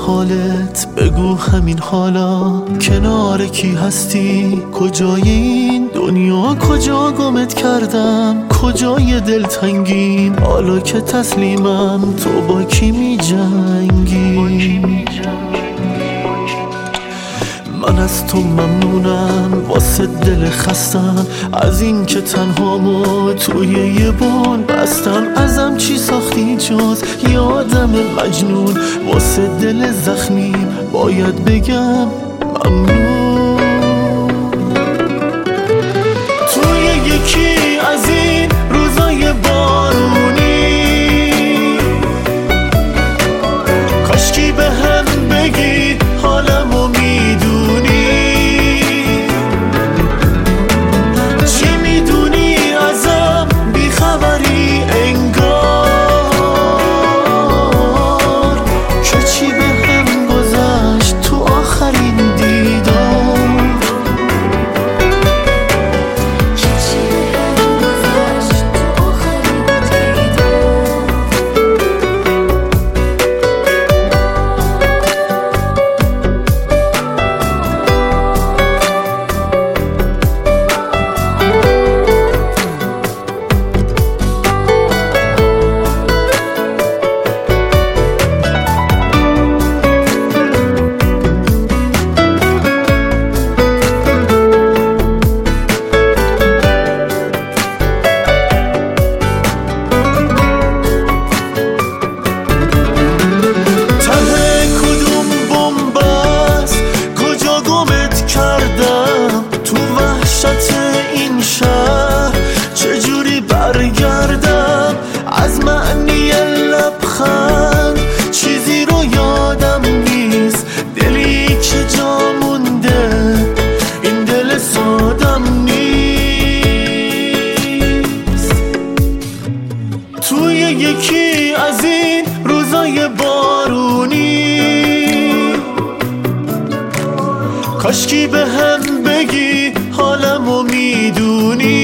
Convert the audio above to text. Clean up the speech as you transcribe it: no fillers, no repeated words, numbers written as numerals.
حالت بگو همین حالا کنار کی هستی؟ کجای این دنیا کجا گمت کردم؟ کجای دلتنگیم حالا که تسلیمم تو با کی می جنگی؟ من از تو ممنونم واسه دل خستم از این که تنهامو توی یه بون بستم ازم چی ساختی جز یه آدم مجنون واسه دل زخمی باید بگم ممنون توی یکی از این روزای بارونی کاشکی به هم بگی حالمو میدونی چی میدونی ازم بیخبری انگار که چی به هم گذشت تو آخرین دیدار برگردم از معنی لبخند چیزی رو یادم نیست دلی که جا مونده این دل سادم نیست توی یکی از این روزای بارونی کاشکی به هم بگی حالمو میدونی